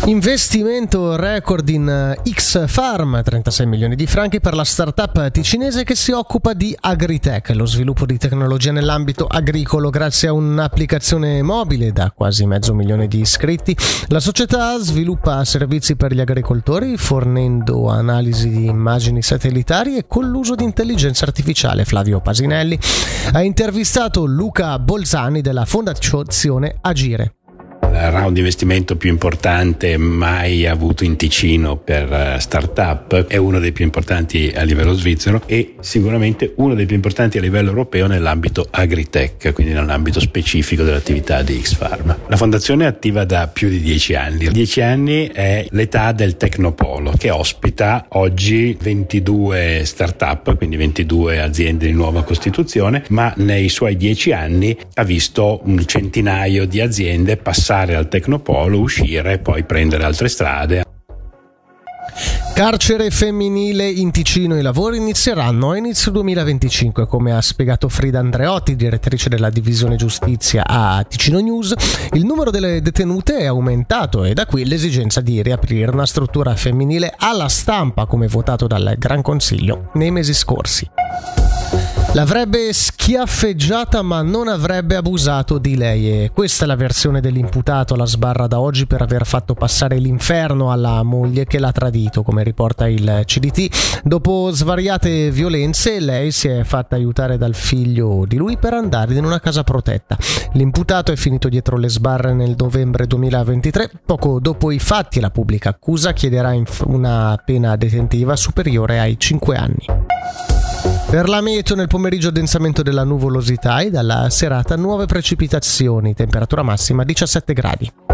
Investimento record in X-Farm, 36 milioni di franchi per la startup ticinese che si occupa di agritech, lo sviluppo di tecnologia nell'ambito agricolo. Grazie a un'applicazione mobile da quasi 500.000 di iscritti, la società sviluppa servizi per gli agricoltori fornendo analisi di immagini satellitari e con l'uso di intelligenza artificiale. Flavio Pasinelli ha intervistato Luca Bolzani della Fondazione Agire. Il round di investimento più importante mai avuto in Ticino per startup, è uno dei più importanti a livello svizzero e sicuramente uno dei più importanti a livello europeo nell'ambito agritech, quindi nell'ambito specifico dell'attività di X-Farm. La fondazione è attiva da più di 10 anni. 10 anni è l'età del Tecnopolo, che ospita oggi 22 startup, quindi 22 aziende di nuova costituzione, ma nei suoi 10 anni ha visto un centinaio di aziende passare al Tecnopolo, uscire e poi prendere altre strade. Carcere femminile in Ticino. I lavori inizieranno a inizio 2025, come ha spiegato Frida Andreotti, direttrice della divisione giustizia a Ticino News. Il numero delle detenute è aumentato e da qui l'esigenza di riaprire una struttura femminile alla stampa, come votato dal Gran Consiglio nei mesi scorsi. L'avrebbe schiaffeggiata ma non avrebbe abusato di lei, e questa è la versione dell'imputato alla sbarra da oggi per aver fatto passare l'inferno alla moglie che l'ha tradito, come riporta il CDT. Dopo svariate violenze lei si è fatta aiutare dal figlio di lui per andare in una casa protetta. L'imputato è finito dietro le sbarre nel novembre 2023, poco dopo i fatti. La pubblica accusa chiederà una pena detentiva superiore ai 5 anni. Per la meteo nel pomeriggio addensamento della nuvolosità e dalla serata nuove precipitazioni, temperatura massima 17 gradi.